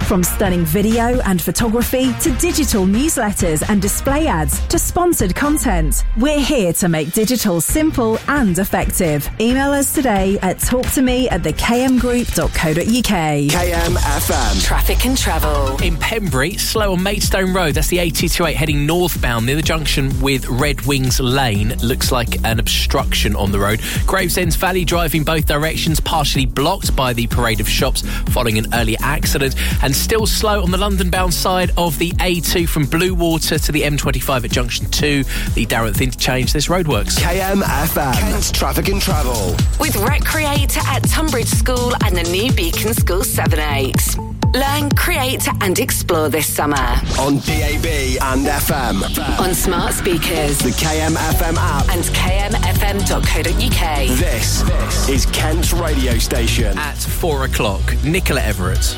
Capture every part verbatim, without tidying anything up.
From stunning video and photography to digital newsletters and display ads to sponsored content, we're here to make digital simple and effective. Email us today at talktome at the k m group dot co dot u k. K M F M. Traffic and travel. In Pembury, slow on Maidstone Road. That's the A two twenty-eight heading northbound near the junction with Red Wings Lane. Looks like an obstruction on the road. Gravesend's Valley Drive in both directions, partially blocked by the parade of shops following an earlier accident. And still slow on the London-bound side of the A two from Bluewater to the M twenty-five at junction two, the Darrenth interchange. There's roadworks. K M F M. Kent's Traffic and Travel. With Recreate at Tunbridge School and the new Beacon School Seven Oaks. Learn, create and explore this summer. On D A B and F M. On smart speakers. The K M F M app. And k m f m dot co dot u k. This, this is Kent's radio station. At four o'clock, Nicola Everett.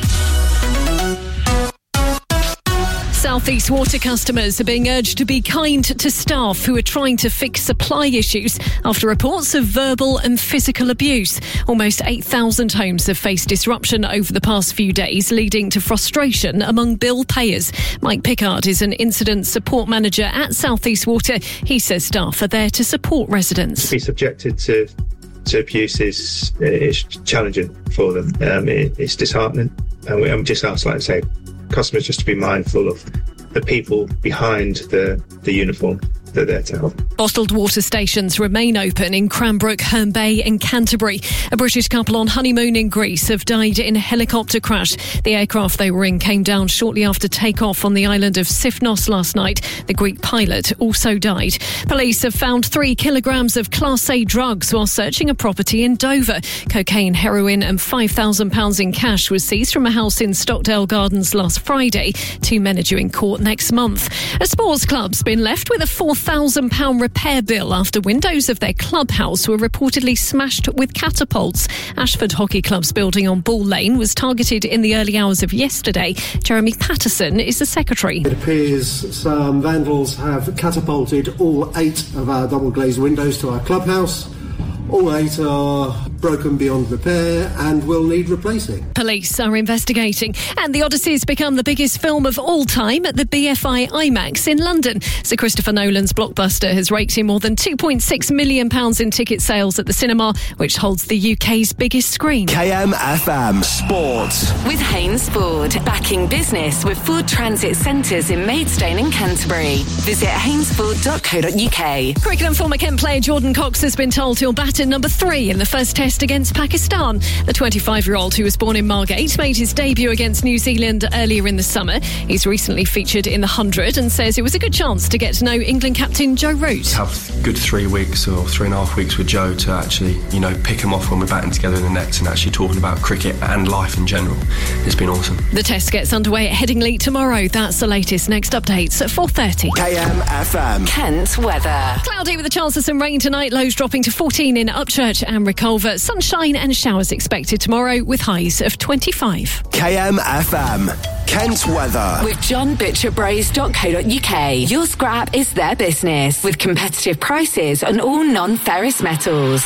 South East Water customers are being urged to be kind to staff who are trying to fix supply issues after reports of verbal and physical abuse. Almost eight thousand homes have faced disruption over the past few days, leading to frustration among bill payers. Mike Pickard is an incident support manager at South East Water. He says staff are there to support residents. To be subjected to, to abuse is, is challenging for them. Um, it, it's disheartening. And we, I'm just asked, like I say, customers just to be mindful of the people behind the, the uniform that they're to help. Bottled water stations remain open in Cranbrook, Herne Bay and Canterbury. A British couple on honeymoon in Greece have died in a helicopter crash. The aircraft they were in came down shortly after takeoff on the island of Sifnos last night. The Greek pilot also died. Police have found three kilograms of Class A drugs while searching a property in Dover. Cocaine, heroin and five thousand pounds in cash was seized from a house in Stockdale Gardens last Friday. Two men are due in court next month. A sports club's been left with a four thousand pounds repair bill after windows of their clubhouse were reportedly smashed with catapults. Ashford Hockey Club's building on Ball Lane was targeted in the early hours of yesterday. Jeremy Patterson is the secretary. It appears some vandals have catapulted all eight of our double glazed windows to our clubhouse. All eight are broken beyond repair and will need replacing. Police are investigating. And The Odyssey's become the biggest film of all time at the B F I IMAX in London. Sir Christopher Nolan's blockbuster has raked in more than two point six million pounds in ticket sales at the cinema, which holds the U K's biggest screen. K M F M Sports. With Haynes Ford, backing business with Ford Transit Centres in Maidstone and Canterbury. Visit haynes ford dot co dot u k. Cricket former Kent player Jordan Cox has been told he'll bat at number three in the first test against Pakistan. The twenty-five-year-old, who was born in Margate, made his debut against New Zealand earlier in the summer. He's recently featured in the hundred and says it was a good chance to get to know England captain Joe Root. Have good three weeks or three and a half weeks with Joe to actually, you know, pick him off when we're batting together in the nets and actually talking about cricket and life in general. It's been awesome. The test gets underway at Headingley tomorrow. That's the latest. Next updates at four thirty. K M F M. Kent weather. Cloudy with a chance of some rain tonight. Lows dropping to fourteen in Upchurch and Reculver. Sunshine and showers expected tomorrow with highs of twenty-five. K M F M. Kent weather. With john butcher bros dot co dot u k. Your scrap is their business with competitive prices on all non-ferrous metals.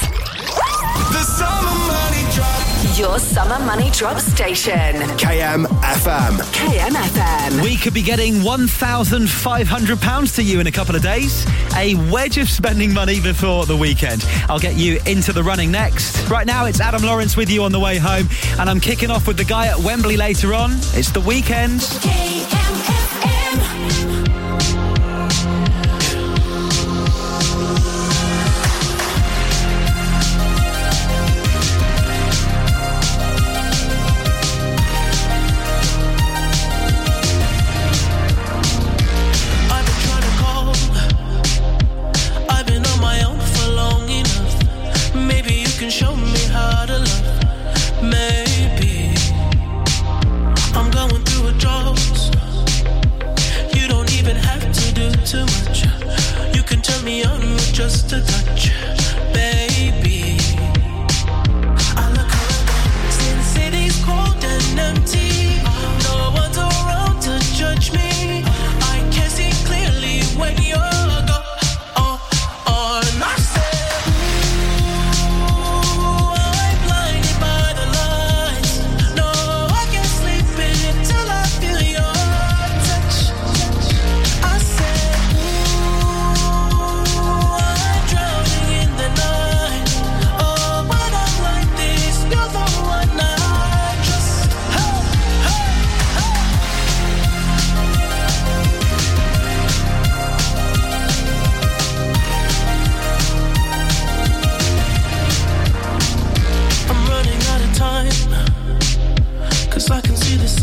The summer money drop. Your summer money drop station. K M F M. K M F M. We could be getting one thousand five hundred pounds to you in a couple of days. A wedge of spending money before the weekend. I'll get you into the running next. Right now, it's Adam Lawrence with you on the way home. And I'm kicking off with the guy at Wembley later on. It's The Weekend. K M F M. Show me how to love. Maybe I'm going through a drought. You don't even have to do too much. You can turn me on with just a touch, baby. I look around since city's cold and empty. No one's around to judge me. I can see clearly when you're gone. Oh, oh, I said. Till I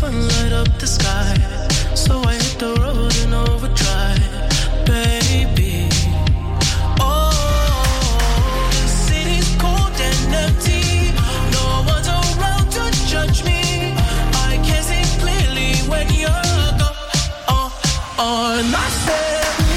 sun light up the sky. So I hit the road in overdrive, baby. Oh, the city's cold and empty. No one's around to judge me. I can see clearly when you're gone. Oh, oh, and I said,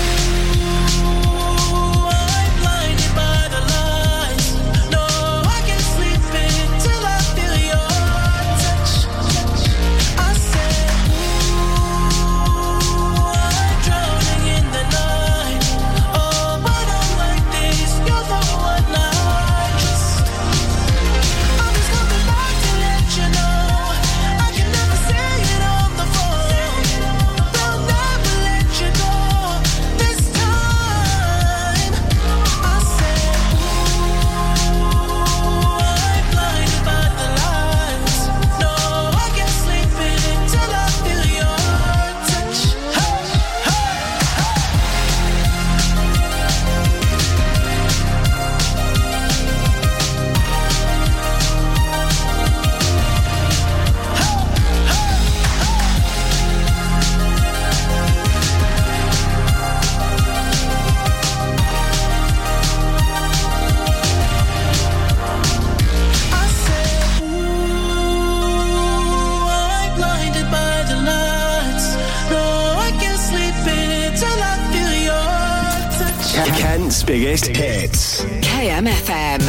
Kent's biggest hits. K M F M.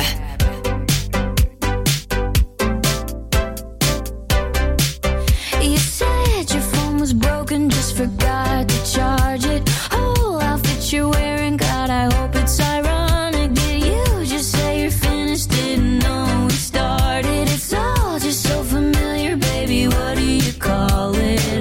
You said your phone was broken, just forgot to charge it. Whole outfit you're wearing, God, I hope it's ironic. Did you just say you're finished? Didn't know we started. It's all just so familiar, baby. What do you call it?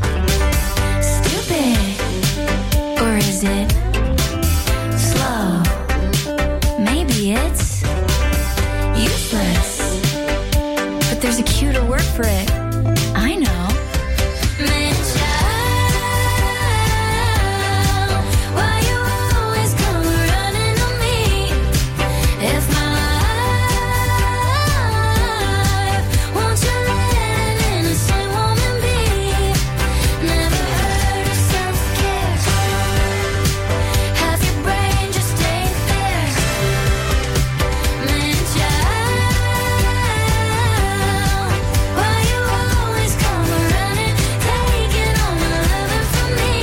Stupid, or is it slow? Maybe it's useless, but there's a cuter word for it. I know. Man, child, why you always come running on me? If my life, won't you let an innocent woman be? Never heard of self-care. Half your brain just ain't there. Man, child, why you always come running, taking all my loving from me?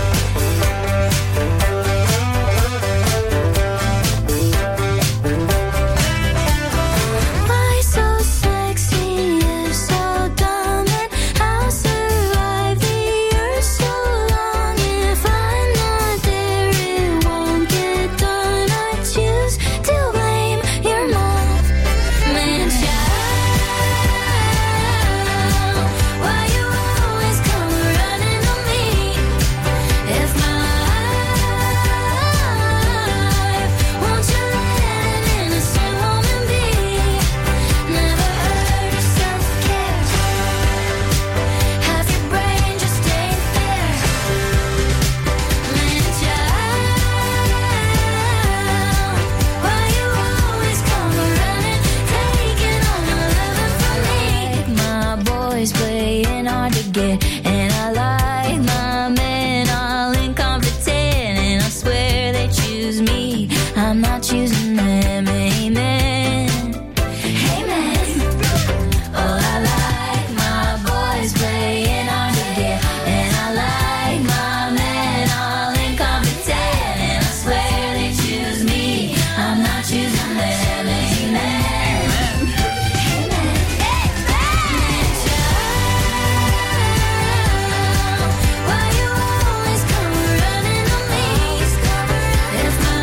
Why so sexy if so dumb? And how survive the earth so long? If I'm not there, it won't get done. I choose to blame your mom. Man, child, why you always come running on me? If my life, won't you let an innocent woman be? Never heard of self-care. Half your brain just ain't there. Man, child, why you always come running, taking all my loving from me? My boys playing hard to get, and I like my men all incompetent, and I swear they choose me. I'm not choosing them. Amen. Amen. Oh, I like my boys playing hard to get, and I like my men all incompetent, and I swear they choose me. I'm not choosing them. Amen. Amen. Amen. Child, why you always come running on me? If my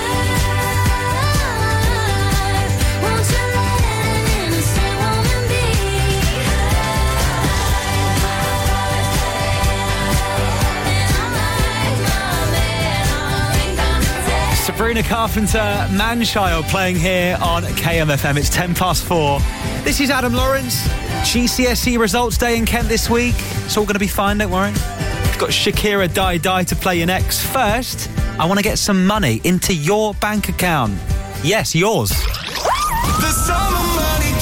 life, won't you let an innocent woman be? Sabrina Carpenter, Man-Child playing here on K M F M. It's ten past four. This is Adam Lawrence. G C S E results day in Kent this week. It's all going to be fine, don't worry. We've got Shakira Die Die to play you next. First, I want to get some money into your bank account. Yes, yours. The summer money drop.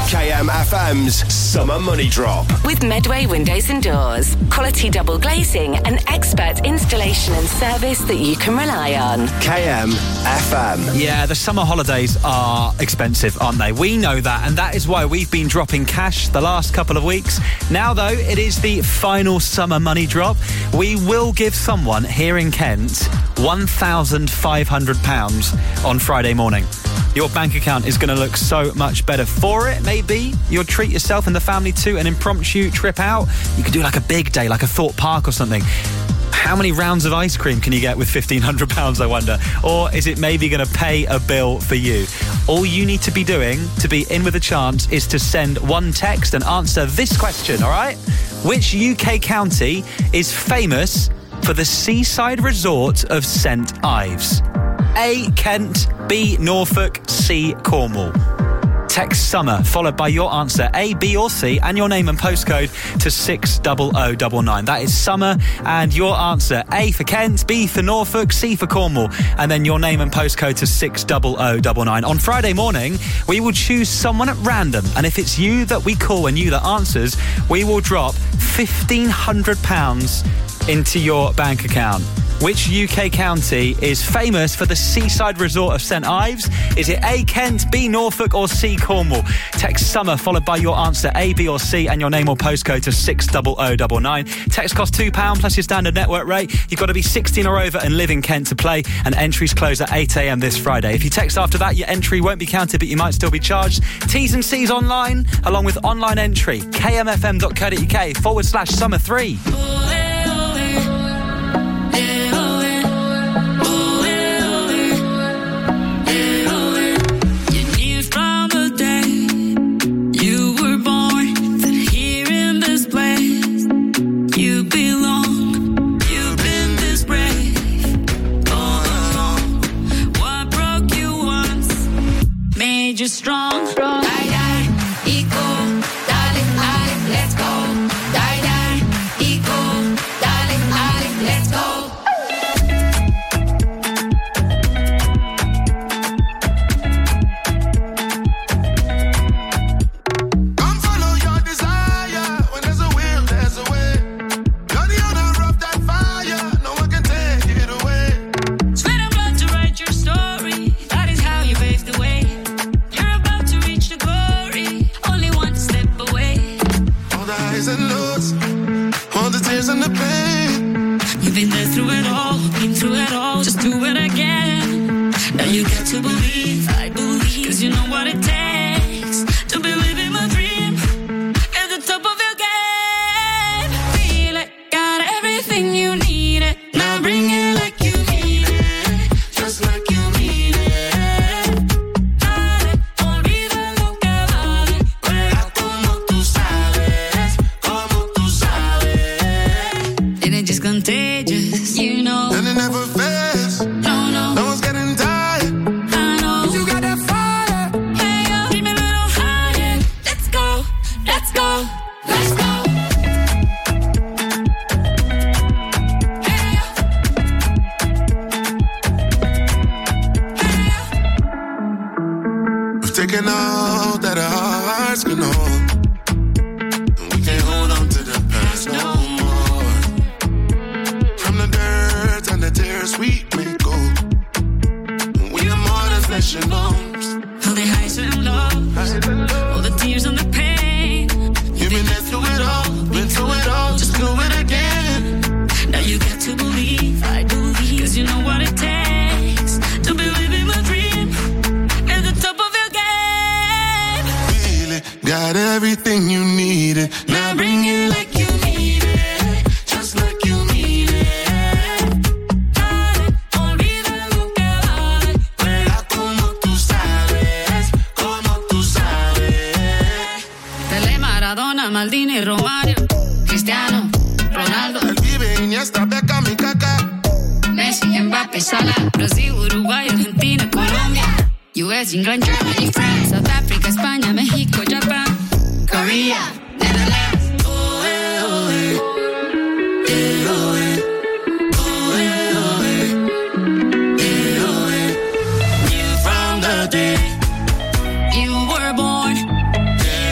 K M F M's Summer Money Drop. With Medway Windows and Doors. Quality double glazing and expert installation and service that you can rely on. K M F M. Yeah, the summer holidays are expensive, aren't they? We know that, and that is why we've been dropping cash the last couple of weeks. Now, though, it is the final summer money drop. We will give someone here in Kent one thousand five hundred pounds on Friday morning. Your bank account is going to look so much better for it. Maybe you'll treat yourself and the family to an impromptu trip out. You could do like a big day, like a Thorpe Park or something. How many rounds of ice cream can you get with fifteen hundred pounds, I wonder? Or is it maybe going to pay a bill for you? All you need to be doing to be in with a chance is to send one text and answer this question, all right? Which U K county is famous for the seaside resort of Saint Ives? A, Kent, B, Norfolk, C, Cornwall. Text summer followed by your answer A, B or C and your name and postcode to six double oh double nine. That is summer and your answer A for Kent, B for Norfolk, C for Cornwall, and then your name and postcode to six double oh double nine. On Friday morning, we will choose someone at random, and if it's you that we call and you that answers, we will drop fifteen hundred pounds into your bank account. Which U K county is famous for the seaside resort of Saint Ives? Is it A, Kent, B, Norfolk or C, Cornwall? Text summer followed by your answer A, B or C and your name or postcode to six double oh double nine. Text costs two pounds plus your standard network rate. You've got to be sixteen or over and live in Kent to play, and entries close at eight a.m. this Friday. If you text after that, your entry won't be counted, but you might still be charged. T's and C's online, along with online entry. kmfm.co.uk forward slash summer three. You're strong, strong. Die, die, eco, darling, darling, let's go. Die, die, eco, darling, darling, let's go. Come follow your desire. When there's a will, there's a way. You're the owner of that fire. No one can take it away. Sweat and blood to write your story. That is how you pave the way. And lows, all the tears and the pain. You've been there through it all, been through it all, just do it again. Now you got to believe, I believe, cause you know what it takes to believe in my dream. At the top of your game, feel it, got everything you need it. Now bring it like you mean it, just like you mean it. Dale, olvida lo que vale, juega como tú sabes. Just contagious, you know. And it never fails. No, no. No one's getting tired. I know. You got that fire. Hey, yo, keep me a little higher. Let's go, let's go, let's go. Hey, yo. We've taken all that our hearts can hold. We can't hold on to the past no more. And the tears we may go. We are more than flesh and bones. All the highs and lows, all the tears and the pain. You've been there through it all, been through it all, just do it again. Now you got to believe, I believe, cause you know what it takes to believe in my dream. At the top of your game, feel it, got everything you needed. Now bring it like you need it, just like you mean it. Maldini, Romario, Cristiano, Ronaldo, El Pibe, Iniesta, Beckham y Kaká, Messi, Mbappé, Salah, Brasil, Uruguay, Argentina, Colombia, U S, England, Germany, France, South Africa, España, México, Japan, Korea, Netherlands. Oh, eh, oh, eh. Eh, oh, eh. Oh, eh, oh, eh. Eh, oh, eh. from the day you were born. Yeah.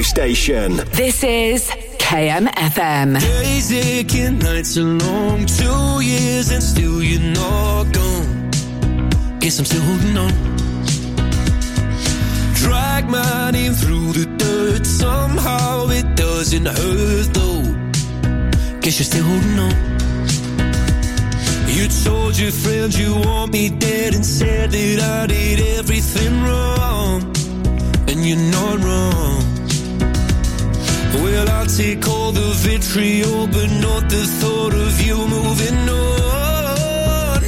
station. This is K M F M. Days aching, nights are long, two years and still you're not gone. Guess I'm still holding on. Drag my name through the dirt, somehow it doesn't hurt though. Guess you're still holding on. You told your friends you want me dead and said that I did everything wrong, and you're not wrong. Well, I'll take all the vitriol, but not the thought of you moving on.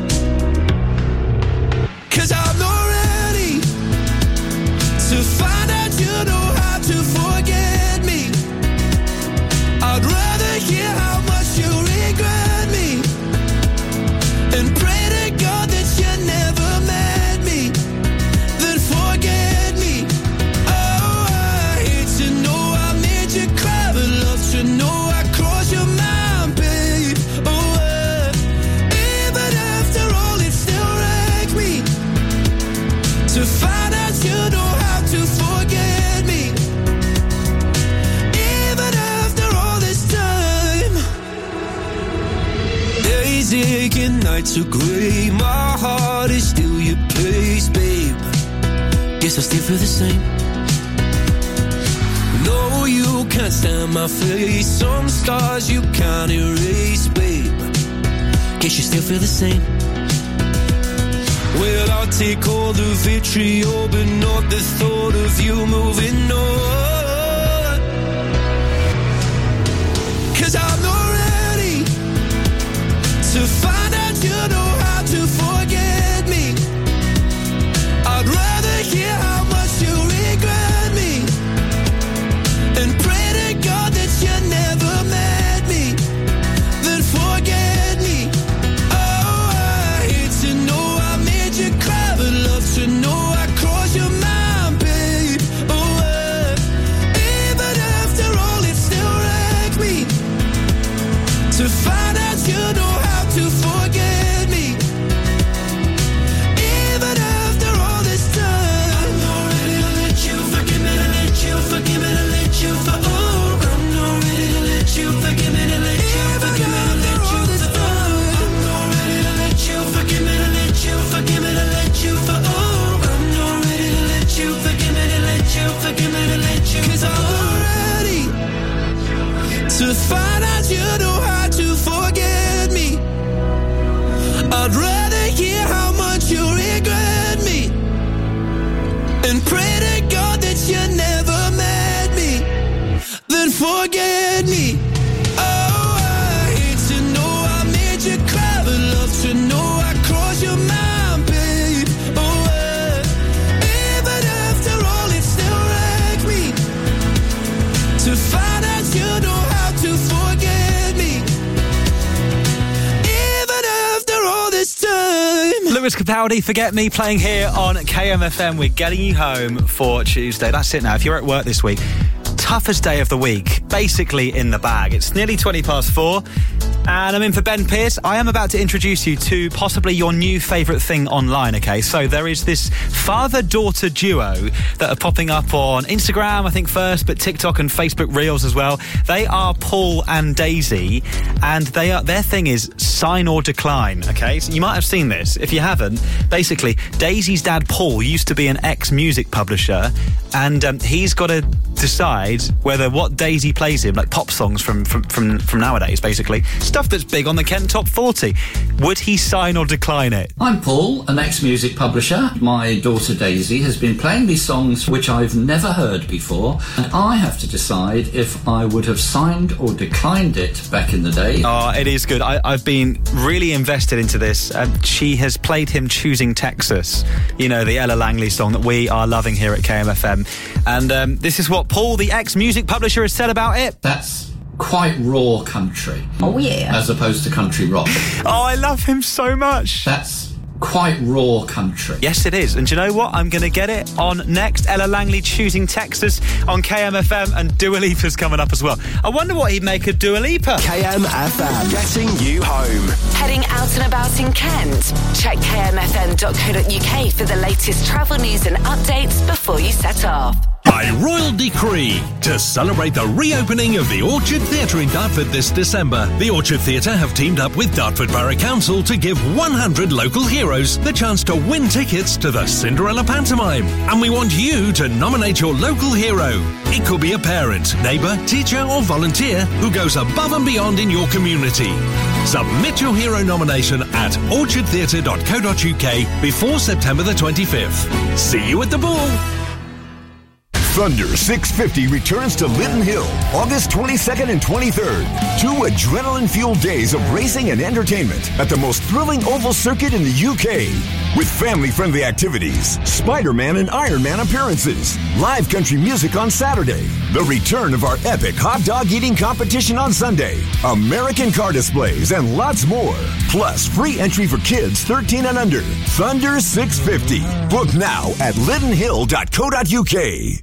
'Cause I'm not ready to find out you know how to forget me. I'd rather hear how much you regret me and pray to God that you never met me, then forget me. Oh, I hate to know I made you cry, but love to know I crossed your mind, babe. Oh, uh, even after all, it still wrecks me to find out you know how to forget me. Even after all this time, days aching, nights are grey, my heart is still your place, babe. Guess I still feel the same. No, you can't stand my face, some scars you can't erase, babe. Guess you still feel the same. Well, I'll take all the vitriol, but not the thought of you moving on. 'Cause I'm not ready to find out you know how to forget me. I'd rather hear how much you regret me and pray to God that you never met me, then forget me. Oh, I hate to know I made you cry, but love to know I crossed your mind, babe. Oh, uh, even after all, it still wrecks me to find out you know how to forget me. Even after all this time, I'm not ready to let you forgive me, to let you forgive me, to let you for oh, I'm not ready to let you forgive me, to let you forgive me, to let you for oh, I'm not ready to let you forgive me, to let you forgive me, to let you for oh, I'm not ready to let you forgive me, to let you forgive me, to let you 'cause I'm not ready to find out you know how to forget me. I'd rather hear how much you regret me and pray to God that you never met me, then forget me. Oh, I hate to know I made you cry, but love to know I crossed your mind, babe. Oh, uh, even after all, it still wrecks me to find out you know how to forget me. Even after all this time. Lewis Capaldi, Forget Me, playing here on K M F M. We're getting you home for Tuesday. That's it now. If you're at work this week, toughest day of the week, basically in the bag. It's nearly twenty past four, and I'm in for Ben Pearce. I am about to introduce you to possibly your new favourite thing online, okay? So there is this father-daughter duo that are popping up on Instagram, I think first, but TikTok and Facebook Reels as well. They are Paul and Daisy, and they are their thing is sign or decline, okay? So you might have seen this. If you haven't, basically, Daisy's dad, Paul, used to be an ex-music publisher, and um, he's got to decide whether what Daisy plays him, like pop songs from, from, from, from nowadays, basically, stuff that's big on the Kent Top forty, would he sign or decline it? I'm Paul, an ex-music publisher. My daughter Daisy has been playing these songs which I've never heard before, and I have to decide if I would have signed or declined it back in the day. Oh, it is good. I, I've been really invested into this. Um, she has played him Choosing Texas, you know, the Ella Langley song that we are loving here at K M F M. And um, this is what Paul, the ex-music publisher, has said about it. That's quite raw country. Oh, yeah. As opposed to country rock. Oh, I love him so much. That's quite raw country. Yes, it is. And do you know what? I'm going to get it on next. Ella Langley, Choosing Texas on K M F M, and Dua Lipa's coming up as well. I wonder what he'd make of Dua Lipa. K M F M, getting you home. Heading out and about in Kent? Check k m f m dot co dot u k for the latest travel news and updates before you set off. By royal decree, to celebrate the reopening of the Orchard Theatre in Dartford this December, the Orchard Theatre have teamed up with Dartford Borough Council to give one hundred local heroes the chance to win tickets to the Cinderella pantomime. And we want you to nominate your local hero. It could be a parent, neighbour, teacher or volunteer who goes above and beyond in your community. Submit your hero nomination at orchard theatre dot co dot uk before September the twenty-fifth. See you at the ball. Thunder six fifty returns to Lytton Hill August twenty-second and twenty-third. Two adrenaline-fueled days of racing and entertainment at the most thrilling oval circuit in the U K. With family-friendly activities, Spider-Man and Iron Man appearances, live country music on Saturday, the return of our epic hot dog eating competition on Sunday, American car displays, and lots more. Plus, free entry for kids thirteen and under. Thunder six fifty. Book now at lytton hill dot co dot uk.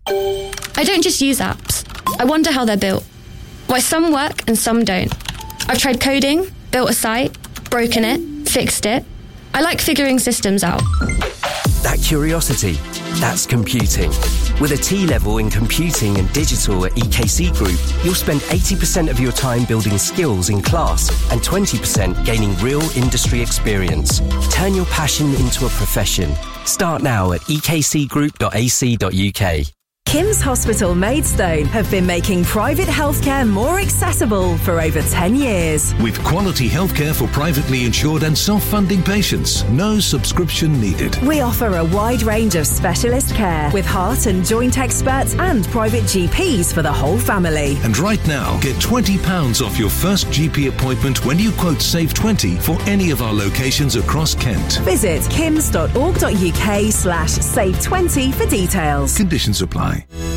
I don't just use apps. I wonder how they're built. Why some work and some don't. I've tried coding, built a site, broken it, fixed it. I like figuring systems out. That curiosity, that's computing. With a T-level in computing and digital at E K C Group, you'll spend eighty percent of your time building skills in class and twenty percent gaining real industry experience. Turn your passion into a profession. Start now at e k c group dot a c dot u k. Kim's Hospital Maidstone have been making private healthcare more accessible for over ten years. With quality healthcare for privately insured and self-funding patients, no subscription needed. We offer a wide range of specialist care with heart and joint experts and private G Ps for the whole family. And right now, get twenty pounds off your first G P appointment when you quote Save twenty for any of our locations across Kent. Visit kims dot org dot u k slash save twenty for details. Conditions apply.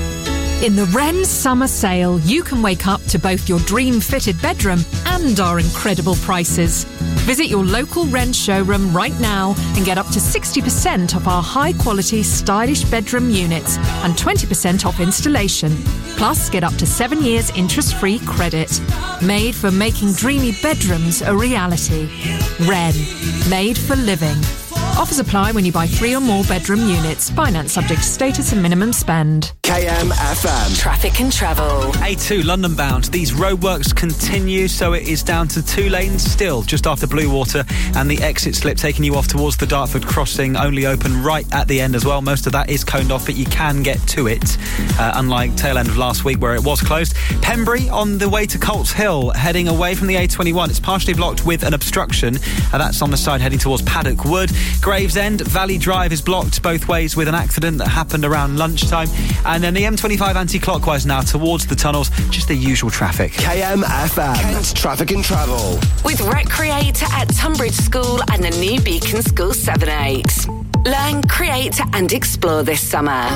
In the Wren Summer Sale, you can wake up to both your dream fitted bedroom and our incredible prices. Visit your local Wren showroom right now and get up to sixty percent off our high quality, stylish bedroom units and twenty percent off installation. Plus, get up to seven years interest free credit. Made for making dreamy bedrooms a reality. Wren, made for living. Offers apply when you buy three or more bedroom units. Finance subject to status and minimum spend. K M F M. Traffic and travel. A two, London bound. These roadworks continue, so it is down to two lanes still, just after Bluewater, and the exit slip taking you off towards the Dartford crossing, only open right at the end as well. Most of that is coned off, but you can get to it, uh, unlike tail end of last week where it was closed. Pembury on the way to Colts Hill, heading away from the A twenty-one. It's partially blocked with an obstruction, and that's on the side heading towards Paddock Wood. Gravesend, Valley Drive is blocked both ways with an accident that happened around lunchtime. And then the M twenty-five anti-clockwise now towards the tunnels, just the usual traffic. K M F M. Kent's Traffic and Travel. With Recreate at Tunbridge School and the new Beacon School seven eight. Learn, create and explore this summer.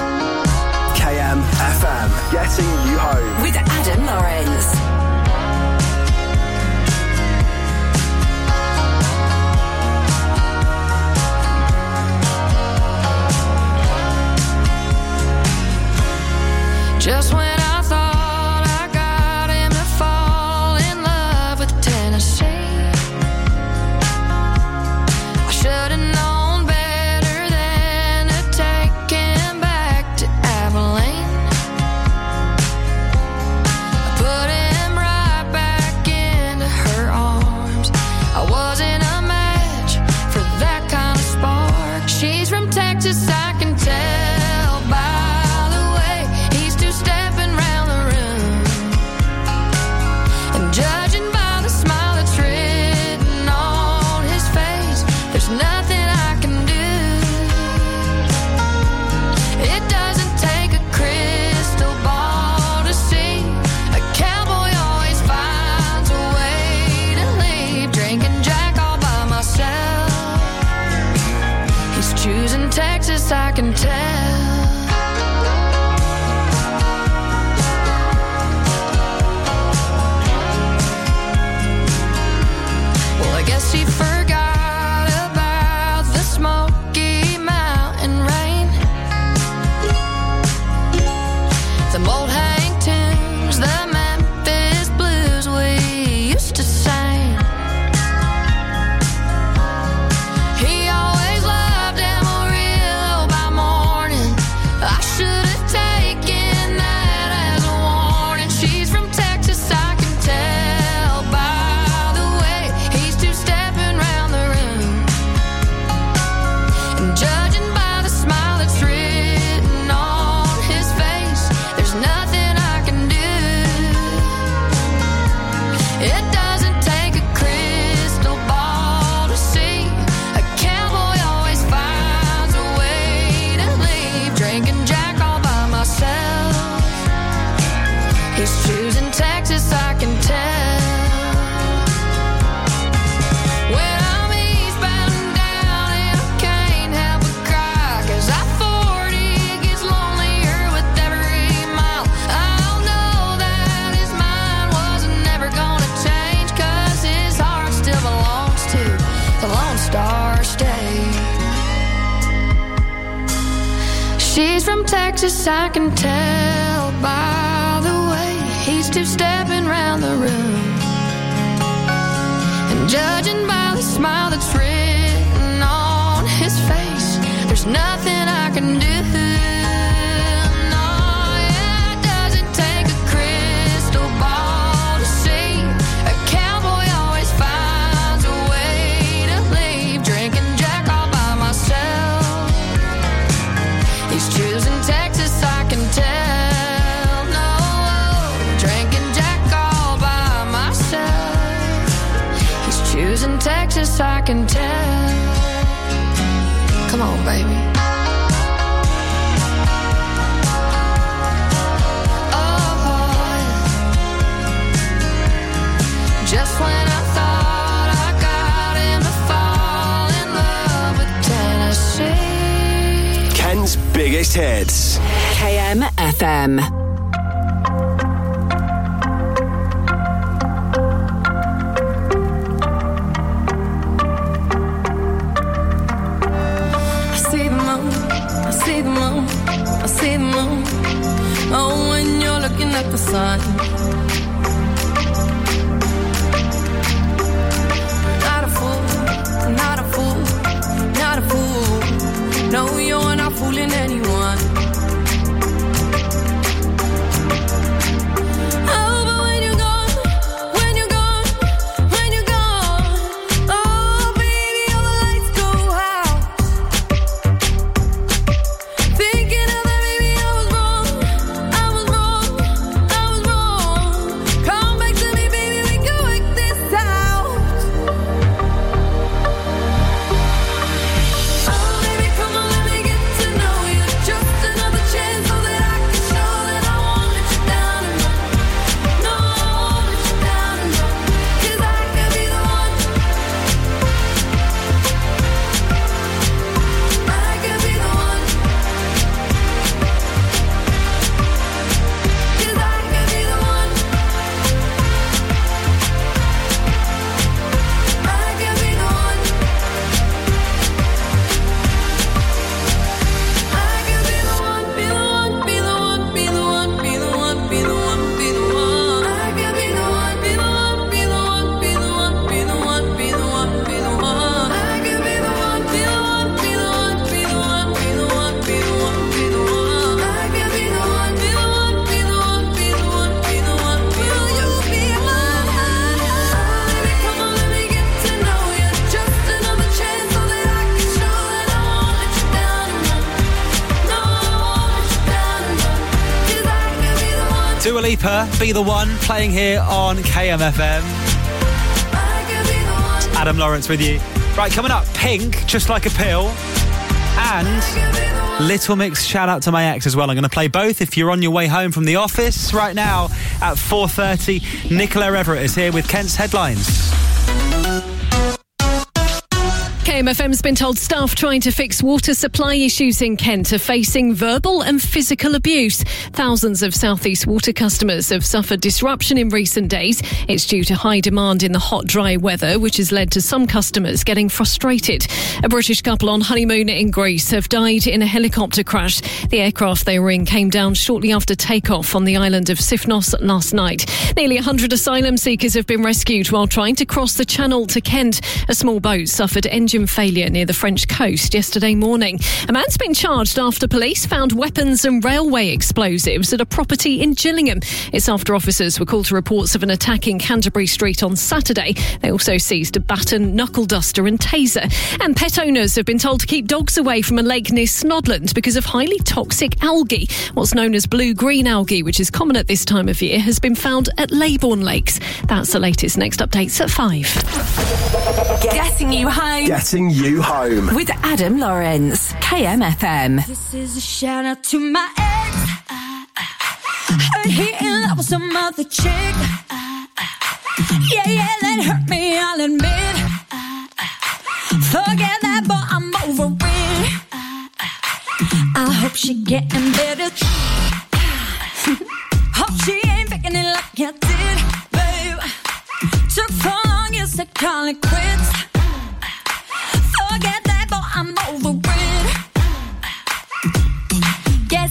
K M F M. Getting you home. With Adam Lawrence. Just when I thought I got him to fall in love with Tennessee, I should have known better than to take him back to Abilene. I put him from Texas, I can tell by the way he's two-stepping round the room. And judging by the smile that's written on his face, there's nothing I can do. Texas, I can tell. Come on, baby. Oh, just when I thought I got him to fall in love with Tennessee. Kent's biggest hits. K M F M. Oh, when you're looking at the sun, not a fool, not a fool, not a fool. No, you're not fooling anyone. Oh, but when you're gone, when you're gone, when you're gone, oh, baby, all the lights go out. Thinking of that, baby, I was wrong. Dua Lipa, Be The One, playing here on K M F M. Adam Lawrence with you. Right, coming up, Pink, Just Like a Pill, and Little Mix, Shout Out to My Ex as well. I'm going to play both if you're on your way home from the office. Right now, at four thirty, Nicola Everett is here with Kent's headlines. K M F M's been told staff trying to fix water supply issues in Kent are facing verbal and physical abuse. Thousands of South East Water customers have suffered disruption in recent days. It's due to high demand in the hot, dry weather, which has led to some customers getting frustrated. A British couple on honeymoon in Greece have died in a helicopter crash. The aircraft they were in came down shortly after takeoff on the island of Sifnos last night. Nearly one hundred asylum seekers have been rescued while trying to cross the channel to Kent. A small boat suffered engine failure near the French coast yesterday morning. A man's been charged after police found weapons and railway explosives at a property in Gillingham. It's after officers were called to reports of an attack in Canterbury Street on Saturday. They also seized a baton, knuckle duster and taser. And pet owners have been told to keep dogs away from a lake near Snodland because of highly toxic algae. What's known as blue-green algae, which is common at this time of year, has been found at Leybourne Lakes. That's the latest. Next updates at five. Getting you home. Getting you home. With Adam Lawrence. K M F M. This is a shout out to my ex. Heard he in love with some other chick. Yeah, yeah, that hurt me, I'll admit. Forget that, but I'm over it. I hope she getting better. Hope she ain't faking it like I did, babe. Took so long, you said call it quits. Forget that, but I'm over it. Get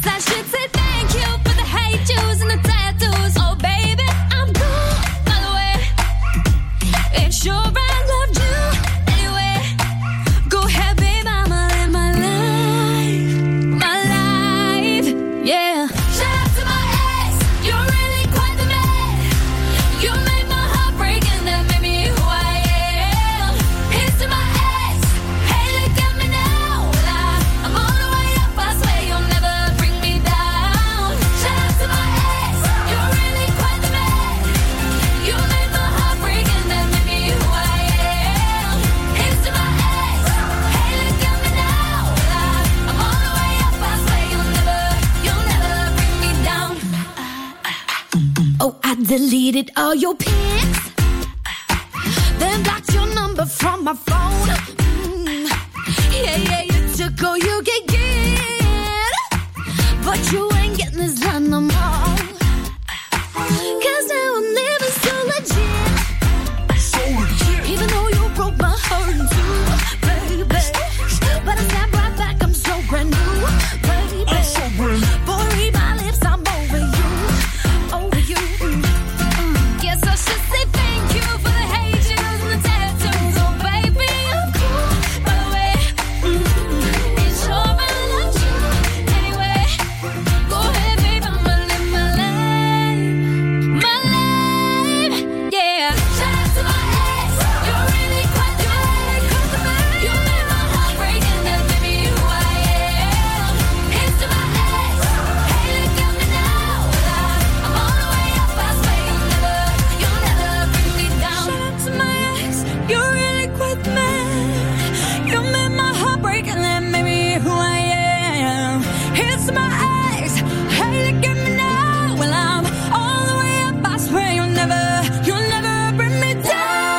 sure I loved you anyway. Go ahead, babe, I'ma live my life, my life, yeah. Shout out to my ex, you're really quite the man. You made my heart break and that made me who I am. Here's to my ex, hey, look at me now. Well, I, I'm all the way up, I swear you'll never bring me down. Shout out to my ex, you're really quite the man. You made my heart break and that made me who I am. Here's to my ex, hey, look at me now. Well, I, I'm all the way up, I swear you'll never, you'll never bring me down. Oh, I deleted all your pics, then blocked your number from my phone. Mm. Yeah, yeah, you took all you can get, but you ain't getting this done no more. Cause now I'm living so legit, so legit. Even though you broke my heart in two, baby. But I snap right back, I'm so brand new, baby. I'm so brand new. Boy, read my lips, I'm over you, over you. Mm. Guess I should say thank you for the haters and the tattoos. Oh, baby, I'm cool, by the way. Mm. It's sure I loved you anyway. Go ahead, babe, I'ma live my life, my life, yeah. Shout out to my ex, you're really quite the man. You made my heart break and that made me who I am. Here's to my ex, hey, look at me now. Well, I, I'm all the way up, I swear you'll never, you'll never bring me down. Shout out to my ex, you're really quite the man. You made my heart break and that made me who I am. Here's to my ex, hey, look at me now. Well, I'm all the way up, I swear you'll never, you'll never bring me down.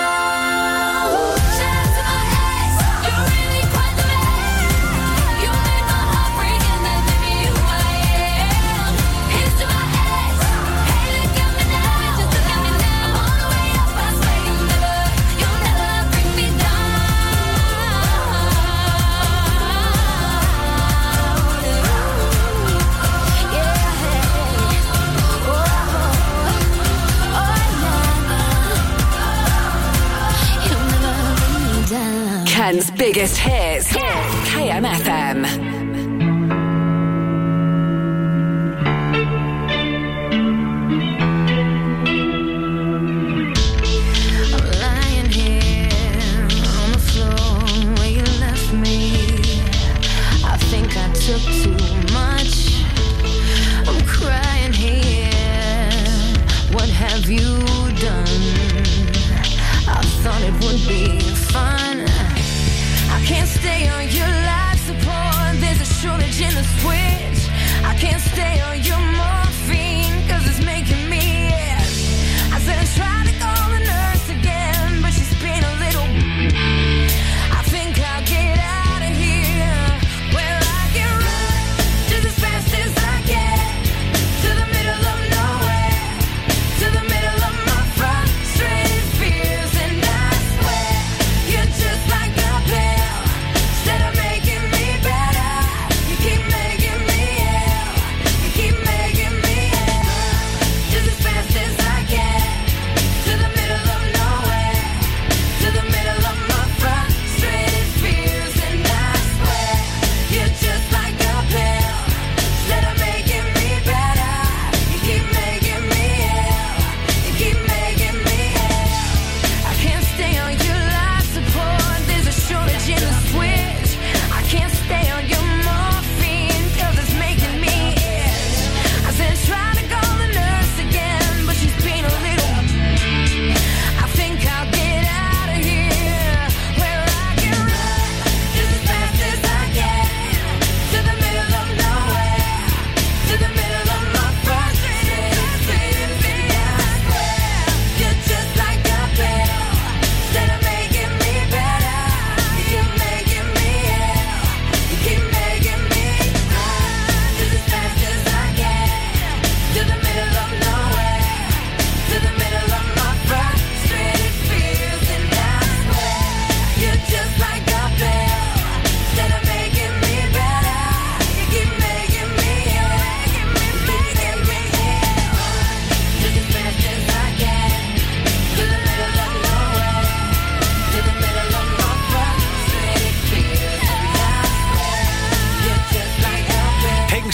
Shout out to my ex, you're really quite the man. You made my heart break and that made me who I am. Here's to my ex, hey, look at me now. Just look at me now. I'm all the way up, I swear you'll never, you'll never bring me down. Ken's biggest hits. K M F M. I'm lying here on the floor where you left me. I think I took too much. I'm crying here. What have you done? I thought it would be fun. I can't stay on your life support. There's a shortage in the switch. I can't stay on your morphine, cause it's making me itch. I said I tried to call the nurse again, but she's been a little. I think I'll get out of here. Well, I can run just as fast as I can to the middle of nowhere, to the middle of my frustrated fears. And I swear you're just like a pill. Instead of making me better, you keep making me ill. You keep making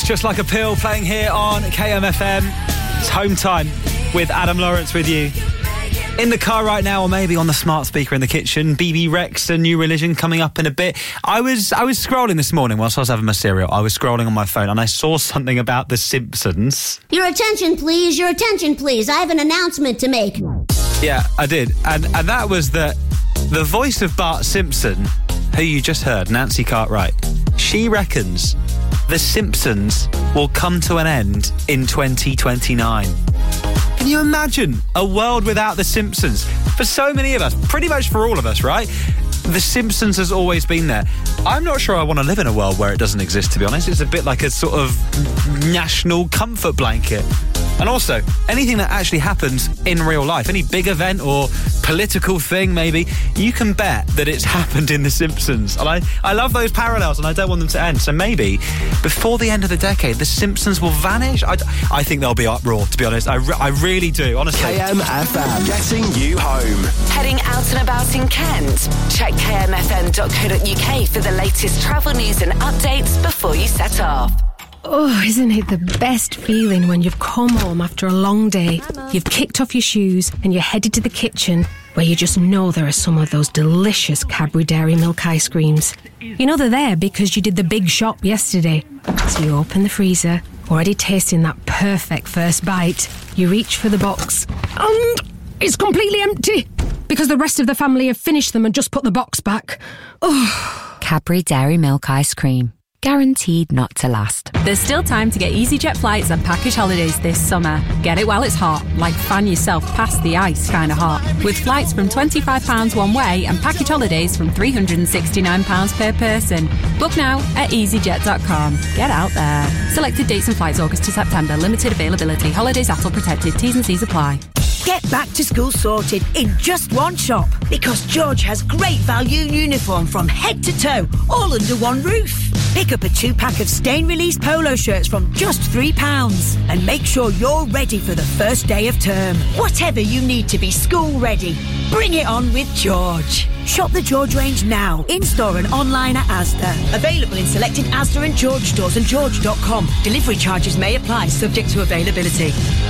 Works Just Like a Pill playing here on K M F M. It's home time with Adam Lawrence with you. In the car right now, or maybe on the smart speaker in the kitchen. B B Rex and New Religion coming up in a bit. I was I was scrolling this morning whilst I was having my cereal. I was scrolling on my phone and I saw something about The Simpsons. Your attention, please. Your attention, please. I have an announcement to make. Yeah, I did. And, and that was that the voice of Bart Simpson, who you just heard, Nancy Cartwright, she reckons The Simpsons will come to an end in twenty twenty-nine. Can you imagine a world without The Simpsons? For so many of us, pretty much for all of us, right? The Simpsons has always been there. I'm not sure I want to live in a world where it doesn't exist, to be honest. It's a bit like a sort of national comfort blanket. And also, anything that actually happens in real life, any big event or political thing maybe, you can bet that it's happened in The Simpsons. And I, I love those parallels and I don't want them to end. So maybe before the end of the decade, The Simpsons will vanish. I, I think there'll be uproar, to be honest. I, re- I really do, honestly. K M F M, getting you home. Heading out and about in Kent? Check k m f m dot co dot u k for the latest travel news and updates before you set off. Oh, isn't it the best feeling when you've come home after a long day, you've kicked off your shoes and you're headed to the kitchen where you just know there are some of those delicious Cadbury Dairy Milk ice creams. You know they're there because you did the big shop yesterday. So you open the freezer, already tasting that perfect first bite. You reach for the box and it's completely empty because the rest of the family have finished them and just put the box back. Oh. Cadbury Dairy Milk ice cream. Guaranteed not to last. There's still time to get EasyJet flights and package holidays this summer. Get it while it's hot, like fan yourself past the ice kind of hot. With flights from twenty-five pounds one way and package holidays from three hundred sixty-nine pounds per person. Book now at easy jet dot com. Get out there. Selected dates and flights August to September. Limited availability. Holidays A T L protected. T's and C's apply. Get back to school sorted in just one shop because George has great value uniform from head to toe, all under one roof. Pick up a two-pack of stain-release polo shirts from just three pounds and make sure you're ready for the first day of term. Whatever you need to be school-ready, bring it on with George. Shop the George range now, in-store and online at Asda. Available in selected Asda and George stores and george dot com. Delivery charges may apply, subject to availability.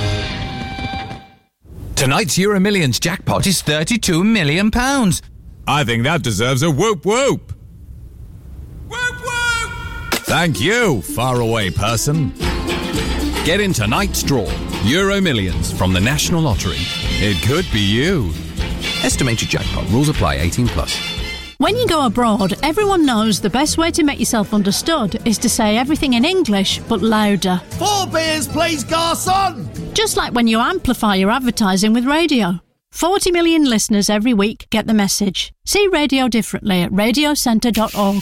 Tonight's Euro Millions jackpot is thirty-two million pounds. I think that deserves a whoop whoop. Whoop whoop! Thank you, faraway person. Get in tonight's draw. Euro Millions from the National Lottery. It could be you. Estimated jackpot. Rules apply. eighteen plus. When you go abroad, everyone knows the best way to make yourself understood is to say everything in English, but louder. Four beers, please, garçon! Just like when you amplify your advertising with radio. forty million listeners every week get the message. See radio differently at radio centre dot org.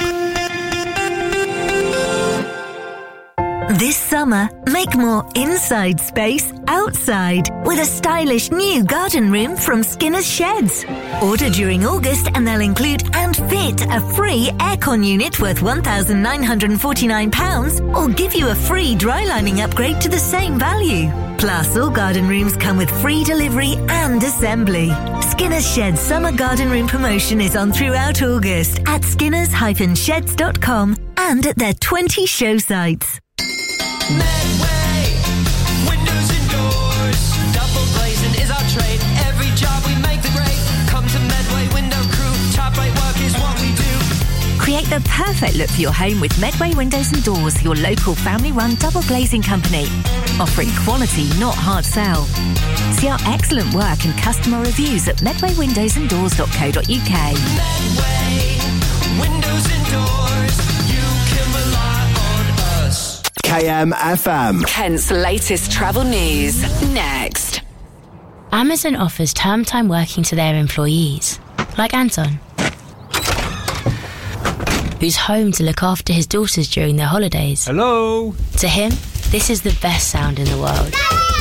This summer, make more inside space outside with a stylish new garden room from Skinner's Sheds. Order during August and they'll include and fit a free aircon unit worth one thousand nine hundred forty-nine pounds or give you a free dry lining upgrade to the same value. Plus, all garden rooms come with free delivery and assembly. Skinner's Sheds Summer Garden Room promotion is on throughout August at skinners dash sheds dot com and at their twenty show sites. Medway, windows and doors, double glazing is our trade. Every job we make the grade. Come to Medway Window Crew, top rate work is what we do. Create the perfect look for your home with Medway Windows and Doors, your local family-run double glazing company. Offering quality, not hard sell. See our excellent work and customer reviews at medway windows and doors dot co dot uk. Medway, windows and doors, you can rely on us. K M F M. Kent's latest travel news, next. Amazon offers term time working to their employees, like Anton, who's home to look after his daughters during their holidays. Hello! To him, this is the best sound in the world.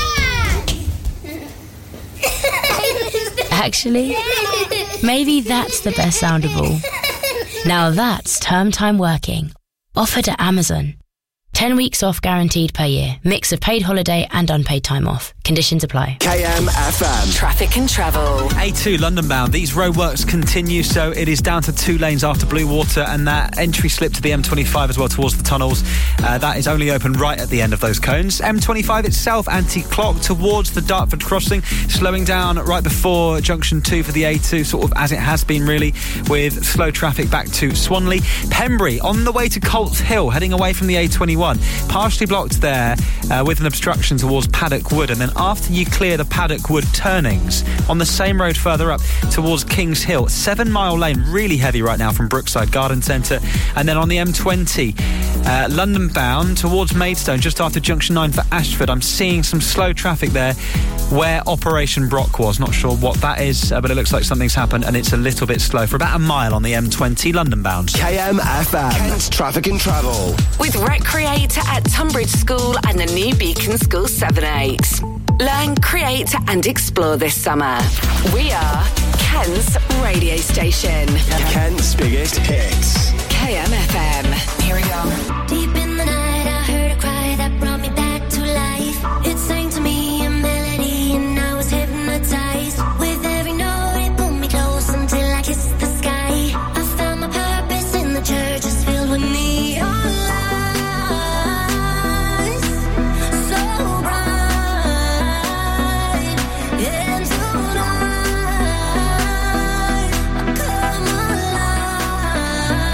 Actually, maybe that's the best sound of all. Now that's term time working, offered at Amazon. ten weeks off guaranteed per year. Mix of paid holiday and unpaid time off. Conditions apply. K M F M. Traffic and travel. A two London bound. These roadworks continue, so it is down to two lanes after Blue Water, and that entry slip to the M twenty-five as well towards the tunnels. Uh, that is only open right at the end of those cones. M twenty-five itself anti-clock towards the Dartford crossing, slowing down right before junction two for the A two, sort of as it has been really, with slow traffic back to Swanley. Pembury on the way to Colts Hill, heading away from the A twenty-one, partially blocked there uh, with an obstruction towards Paddock Wood, and then after you clear the Paddock Wood turnings on the same road further up towards Kings Hill, seven mile lane really heavy right now from Brookside Garden Centre. And then on the M twenty uh, London bound towards Maidstone just after junction nine for Ashford, I'm seeing some slow traffic there where Operation Brock was. Not sure what that is, uh, but it looks like something's happened and it's a little bit slow for about a mile on the M twenty London bound. K M F M. Kent's Traffic and Travel. With Recreate at Tunbridge School and the new Beacon School seven eight. Learn, create and explore this summer. We are Kent's radio station. Kent's biggest hits. K M F M. Here we go. Deep in the night, I heard a cry that brought me back to life. It sang to me a melody, and I was hypnotized. With every note, it pulled me close until I kissed the sky. I found my purpose in the church, it's filled with neon lights, so bright. And tonight, I come alive.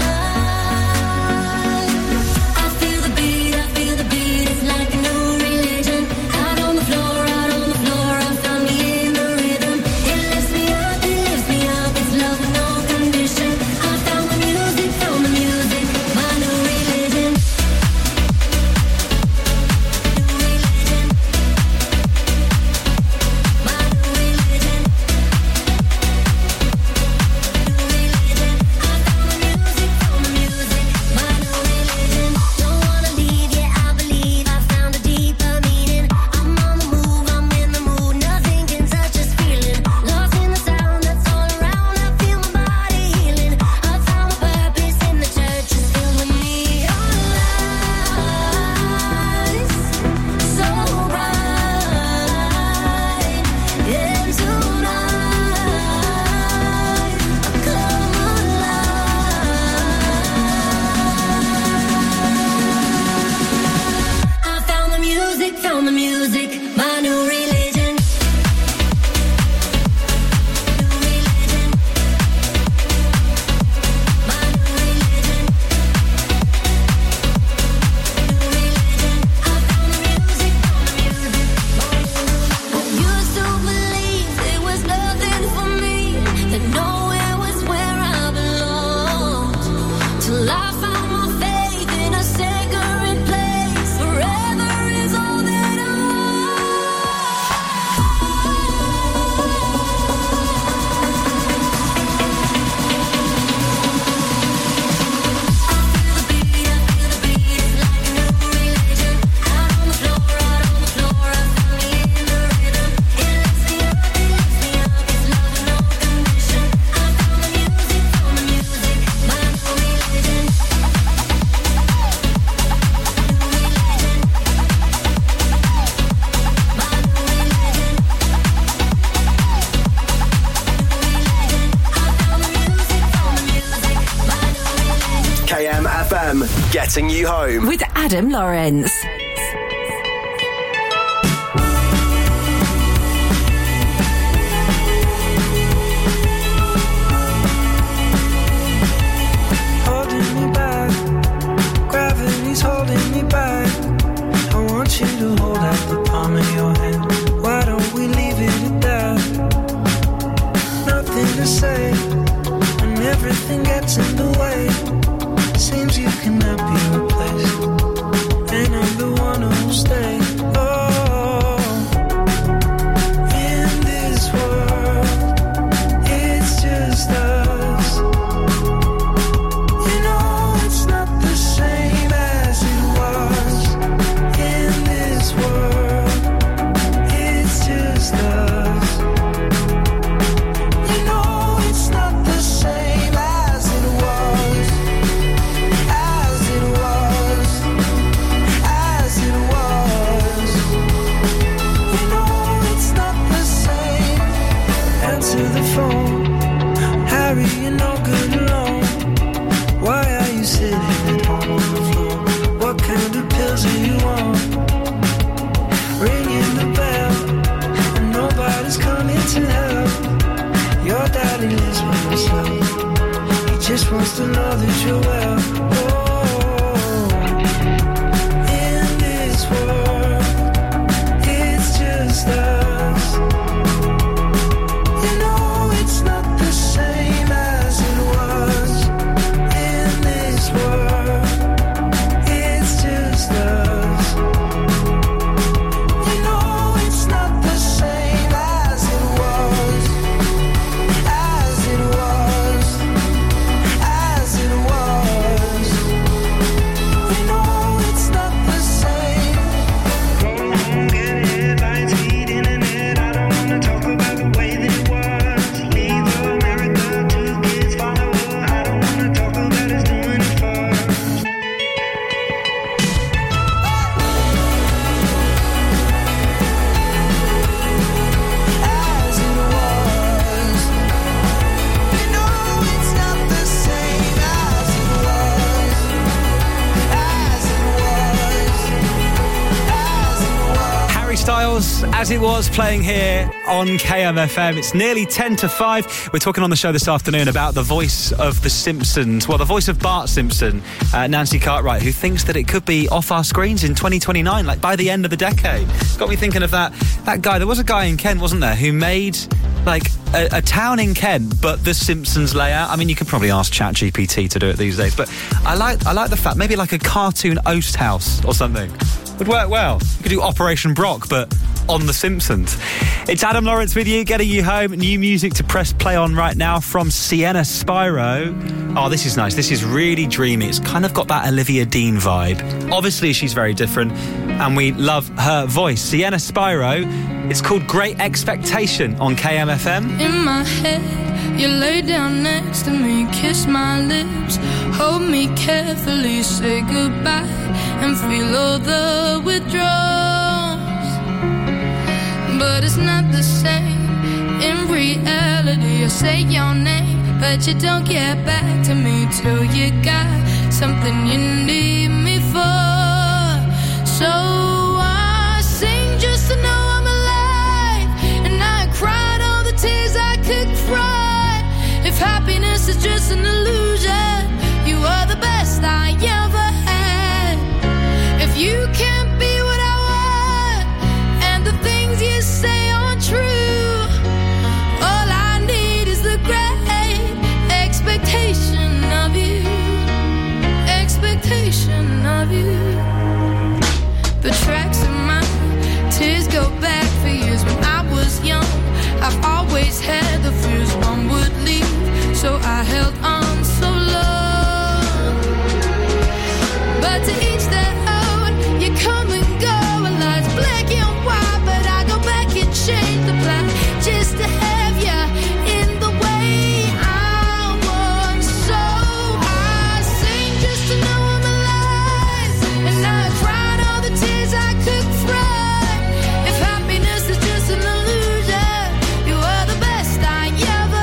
I feel the beat, I feel the beat. It's like a new religion. Out on the floor, out on the floor, I found me in the rhythm. It lifts me up, it lifts me up. It's love with no condition. I found the music, found the music, my new religion. Don't wanna leave, yeah, I believe I found a deeper meaning. I'm on the move, I'm in the mood. Nothing can touch this feeling. Lost in the sound that's all around. I feel my body healing. I found my purpose in the church. It's filled with neon lights, so bright. And tonight, I come alive. I found the music, found the music, my new religion. Used to believe there was nothing for me, that nowhere was where I belonged. Till I found my faith in a sacred place. Forever is all that I K M F M. Getting you home. With Adam Lawrence. Holding me back, gravity's holding me back. I want you to hold out the palm of your hand. Why don't we leave it at that? Nothing to say when everything gets in the way. Seems you cannot be replaced, and I'm the one who'll stay. Oh, in this world, it's just us. You know it's not the same as it was. In this world, it's just us. You know it's not the same as it was. As it was. love. He just wants to know that you're well. Oh, in this world, it's just us. You know it's not the same as it was. In this world, it's just us. You know it's not the same as it was. As it was. As it was. You know it's not the same. Go home, get headlines, feed internet. I don't wanna talk about the way that it was. Leave America, two kids follow her. I don't wanna talk about us doing it first. As it was. You know it's not the same as it was. As it was. As it was. Harry Styles, As It Was, playing here on K M F M. It's nearly ten to five. We're talking on the show this afternoon about the voice of The Simpsons. Well, the voice of Bart Simpson, uh, Nancy Cartwright, who thinks that it could be off our screens in twenty twenty-nine, like by the end of the decade. Got me thinking of that that guy. There was a guy in Kent, wasn't there, who made like a, a town in Kent, but The Simpsons layout. I mean, you could probably ask ChatGPT to do it these days, but I like I like the fact maybe like a cartoon Oast house or something would work well. You could do Operation Brock, but on The Simpsons. It's Adam Lawrence with you, getting you home. New music to press play on right now from Sienna Spyro. Oh, this is nice. This is really dreamy. It's kind of got that Olivia Dean vibe. Obviously, she's very different, and we love her voice. Sienna Spyro. It's called Great Expectation on K M F M. In my head, you lay down next to me, kiss my lips, hold me carefully, say goodbye, and feel all the withdrawals. But it's not the same. In reality, I say your name, but you don't get back to me till you got something you need me for. So I sing just to know I'm alive, and I cried all the tears I could cry. If happiness is just an illusion, you are the best I ever had. If you can't be what I want, and the things you say aren't true, all I need is the great expectation of you. Expectation of you. The tracks in my tears go back for years when I was young. I've always had the fears one would leave, so I held on so long. But to each their own, you come and go, a life's black and white, but I go back and change the plan just to have you in the way I want. So I sing just to know I'm alive, and I cried all the tears I could cry. If happiness is just an illusion, you are the best I ever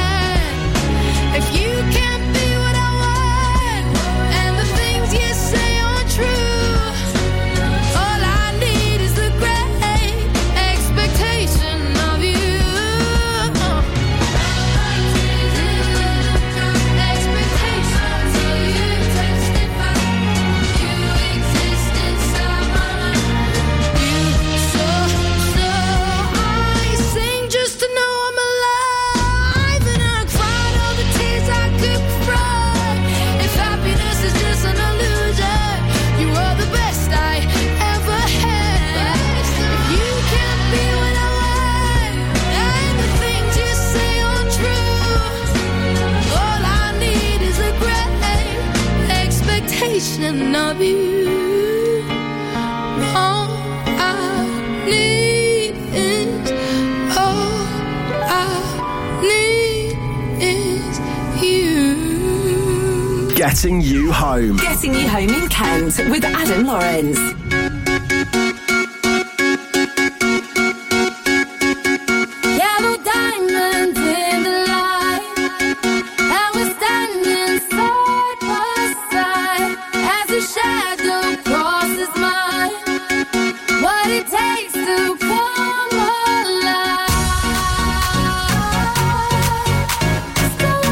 had. If you can't be what I want, and the things you say aren't true, all I need is the great expectation of you. Expectations of you testify you exist inside my mind. You so, so I sing just to know I'm alive, and I cried all the tears I could cry. If happiness is just an illusion, you are the best I ever had. If you can't be what I want, and the things you say aren't true, all I need is a great expectation of you. All I need is, all I need is you. Getting you home. Getting you home in Kent with Adam Lawrence. Yellow diamonds in the light, and we're standing side by side as a shadow crosses mine. What it takes to come alive. Still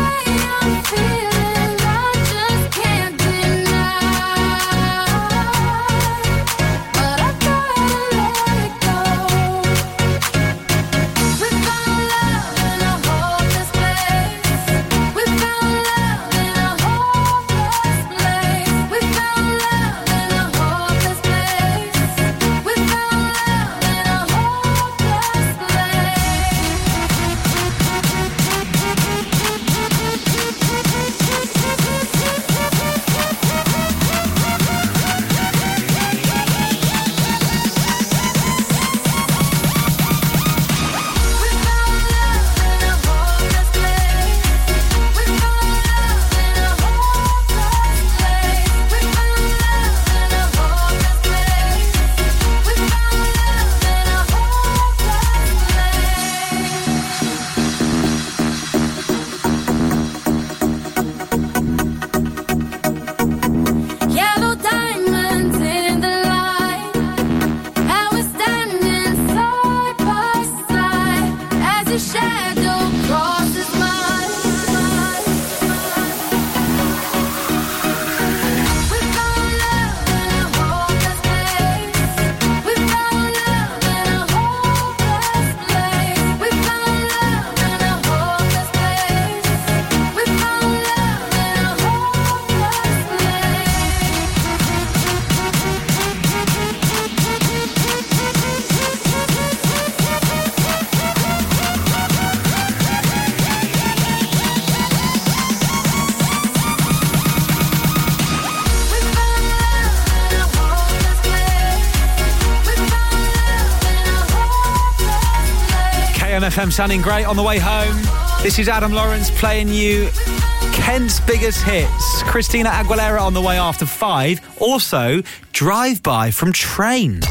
M F M sounding great on the way home. This is Adam Lawrence playing you Kent's biggest hits. Christina Aguilera on the way after five. Also, Drive By from Train.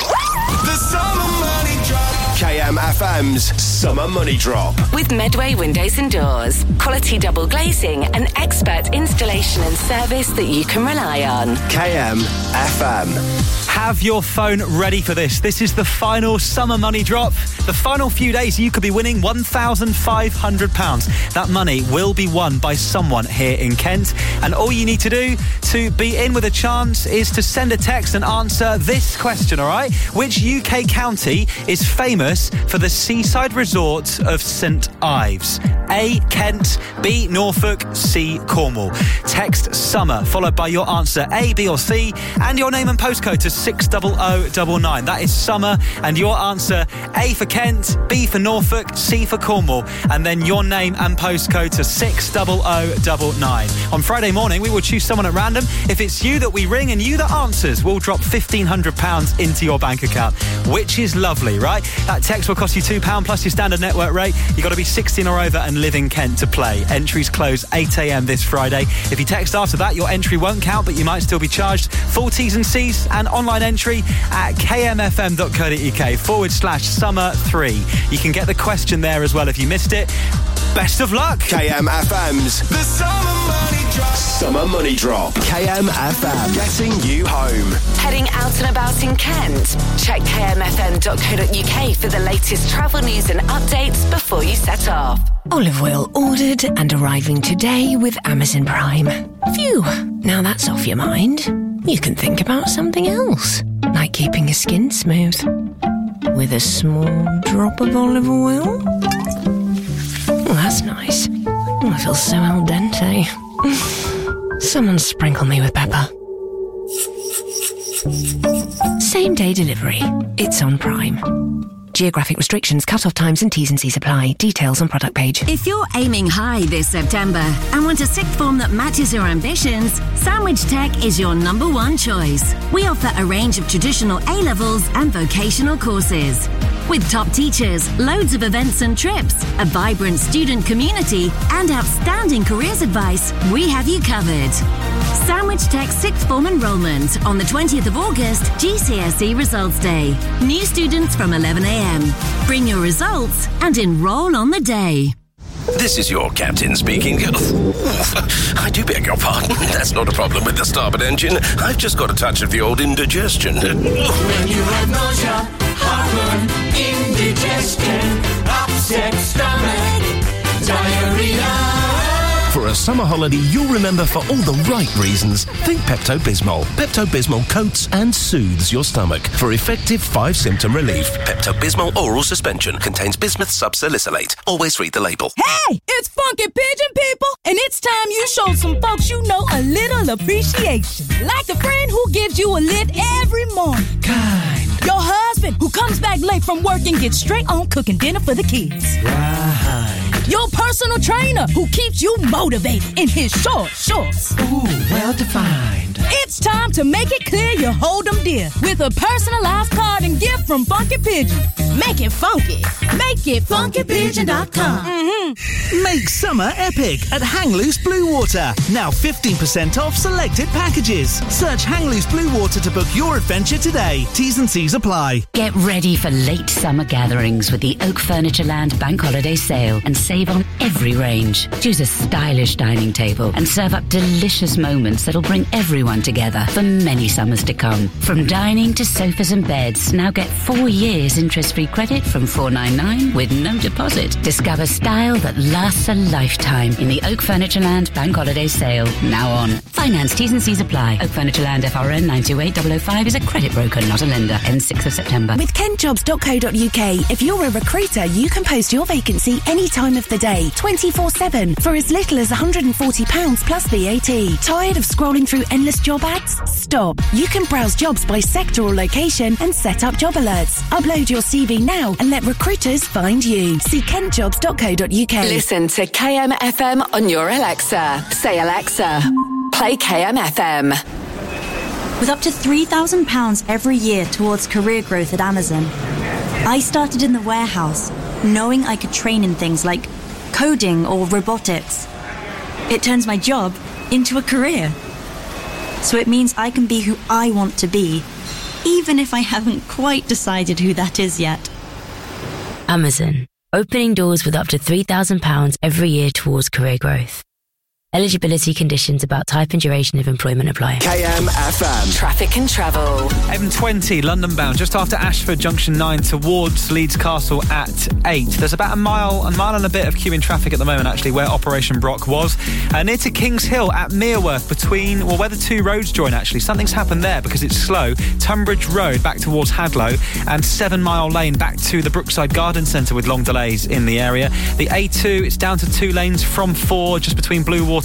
The Summer Money Drop. K M F M's Summer Money Drop. With Medway Windows and Doors. Quality double glazing and expert installation and service that you can rely on. K M F M. Have your phone ready for this. This is the final Summer Money Drop. The final few days, you could be winning one thousand five hundred pounds. That money will be won by someone here in Kent. And all you need to do to be in with a chance is to send a text and answer this question, all right? Which U K county is famous for the seaside resort of St Ives? A, Kent, B, Norfolk, C, Cornwall. Text SUMMER, followed by your answer A, B or C, and your name and postcode to six oh oh nine nine. That is SUMMER, and your answer A for Kent, B for Norfolk, C for Cornwall, and then your name and postcode to six oh oh nine nine. On Friday morning, we will choose someone at random. If it's you that we ring and you that answers, we'll drop fifteen hundred pounds into your bank account, which is lovely, right? That text will cost you two pounds plus your standard network rate. You've got to be sixteen or over and live in Kent to play. Entries close eight a.m. this Friday. If you text after that, your entry won't count, but you might still be charged. Full T's and C's and online entry at kmfm.co.uk forward slash summer three. You can get the question there as well if you missed it. Best of luck. K M F M's The Summer Money Drop. Summer Money Drop. K M F M. Getting you home. Heading out and about in Kent? Check k m f m dot co dot u k for the latest travel news and updates before you set off. Olive oil ordered and arriving today with Amazon Prime. Phew, now that's off your mind. You can think about something else, like keeping your skin smooth. With a small drop of olive oil. Oh, that's nice. Oh, I feel so al dente. Someone sprinkle me with pepper. Same day delivery. It's on Prime. Geographic restrictions, cut-off times and T's and C's apply. Details on product page. If you're aiming high this September and want a sixth form that matches your ambitions, Sandwich Tech is your number one choice. We offer a range of traditional A-levels and vocational courses. With top teachers, loads of events and trips, a vibrant student community, and outstanding careers advice, we have you covered. Sandwich Tech sixth form enrolment on the twentieth of August, G C S E Results Day. New students from eleven a.m. Bring your results and enroll on the day. This is your captain speaking. I do beg your pardon. That's not a problem with the starboard engine. I've just got a touch of the old indigestion. When you have nausea, heartburn, indigestion, upset stomach, diarrhea. For a summer holiday you'll remember for all the right reasons, think Pepto-Bismol. Pepto-Bismol coats and soothes your stomach for effective five-symptom relief. Pepto-Bismol oral suspension contains bismuth subsalicylate. Always read the label. Hey, it's Funky Pigeon, people, and it's time you show some folks you know a little appreciation. Like the friend who gives you a lift every morning. Kind. Your husband who comes back late from work and gets straight on cooking dinner for the kids. Right. Your personal trainer who keeps you motivated in his short shorts. Ooh, well defined. It's time to make it clear you hold them dear with a personalized card and gift from Funky Pigeon. Make it funky. Make it funky pigeon dot com. Mm-hmm. Make summer epic at Hang Loose Blue Water. Now fifteen percent off selected packages. Search Hang Loose Blue Water to book your adventure today. T's and C's apply. Get ready for late summer gatherings with the Oak Furniture Land Bank Holiday Sale and save on every range. Choose a stylish dining table and serve up delicious moments that'll bring everyone together for many summers to come. From dining to sofas and beds, now get four years interest-free credit from four ninety-nine with no deposit. Discover style that lasts a lifetime in the Oak Furniture Land Bank Holiday Sale, now on. Finance T's and C's apply. Oak Furniture Land F R N nine two eight zero zero five is a credit broker, not a lender. Ends sixth of September. With kent jobs dot co dot u k, if you're a recruiter, you can post your vacancy any time of the day, twenty-four seven, for as little as one hundred forty pounds plus V A T. Tired of scrolling through endless job ads? Stop. You can browse jobs by sector or location and set up job alerts. Upload your C V now and let recruiters find you. See kent jobs dot co dot u k. Listen to K M F M on your Alexa. Say, Alexa, play K M F M. With up to three thousand pounds every year towards career growth at Amazon, I started in the warehouse, knowing I could train in things like coding or robotics. It turns my job into a career. So it means I can be who I want to be, even if I haven't quite decided who that is yet. Amazon, opening doors with up to three thousand pounds every year towards career growth. Eligibility conditions about type and duration of employment apply. K M F M. Traffic and travel. M twenty, London bound, just after Ashford Junction nine towards Leeds Castle at eight. There's about a mile, a mile and a bit of queuing traffic at the moment, actually, where Operation Brock was. Uh, near to Kings Hill at Mereworth, between, well, where the two roads join, actually. Something's happened there because it's slow. Tunbridge Road back towards Hadlow, and Seven Mile Lane back to the Brookside Garden Centre with long delays in the area. The A two, it's down to two lanes from four, just between Bluewater